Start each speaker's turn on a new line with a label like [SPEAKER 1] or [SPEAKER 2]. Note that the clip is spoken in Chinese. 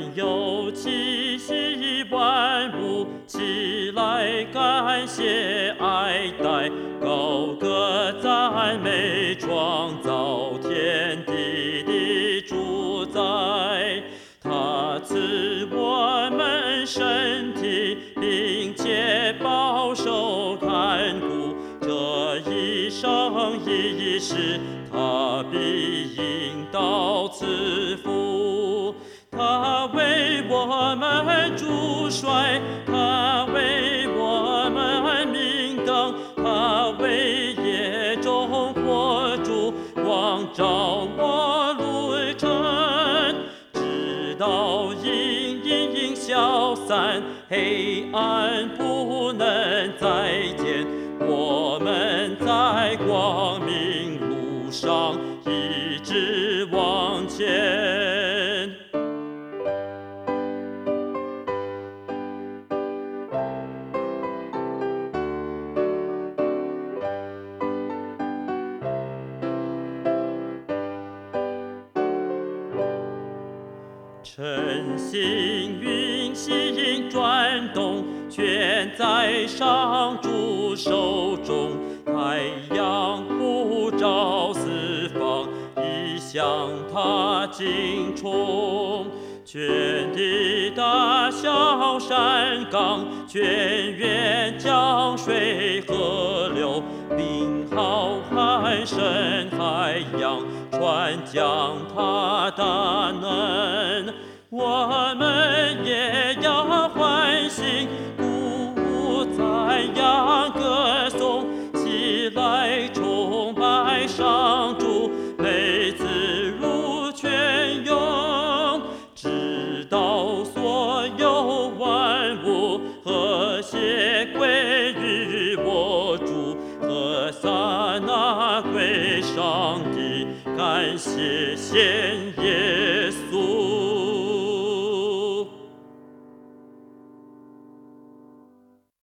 [SPEAKER 1] 有气息万物起来感谢爱戴，高歌赞美创造天地的主宰。他赐我们身体，并且保守看顾，这一生一世他必引导赐福。他为我们主帅，他为我们明灯，他为夜中火烛光照我路程，直到阴影消散，黑暗不能再见。我们在光明路上一直往前。晨星云星转动，全在上主手中。太阳普照四方，已向他敬崇。全地大小山岗，泉源江水河流，并浩瀚深海洋，传讲他大能。我们也要欢欣鼓舞赞扬歌颂，起来崇拜上主，每次如泉涌，直到所有万物和谐归于我主，和撒那归上帝，感谢献耶。